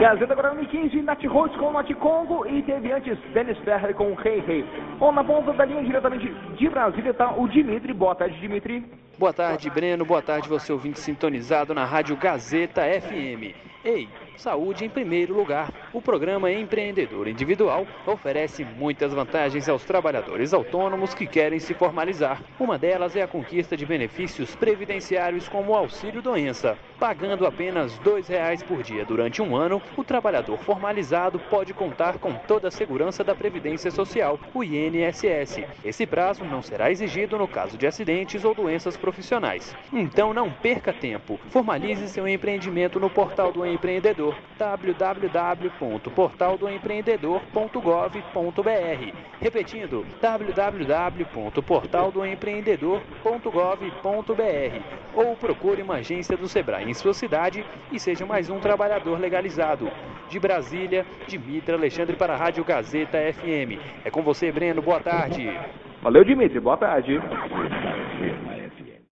Gazeta agora 2015, Nat Roots com Nat Congo e teve antes Dennis Ferrer com Hey Hey. Bom, na ponta da linha diretamente de Brasília está o Dimitri. Boa tarde, Dimitri. Boa tarde, Breno. Boa tarde, você ouvinte sintonizado na Rádio Gazeta FM. Ei, saúde em primeiro lugar. O programa Empreendedor Individual oferece muitas vantagens aos trabalhadores autônomos que querem se formalizar. Uma delas é a conquista de benefícios previdenciários como o auxílio-doença. Pagando apenas R$2 por dia durante um ano, o trabalhador formalizado pode contar com toda a segurança da Previdência Social, o INSS. Esse prazo não será exigido no caso de acidentes ou doenças profissionais. Então não perca tempo. Formalize seu empreendimento no Portal do Empreendedor, www.portaldoempreendedor.gov.br. Repetindo, www.portaldoempreendedor.gov.br. Ou procure uma agência do Sebrae em sua cidade e seja mais um trabalhador legalizado. De Brasília, Dimitri Alexandre para a Rádio Gazeta FM. É com você, Breno. Boa tarde. Valeu, Dimitri. Boa tarde.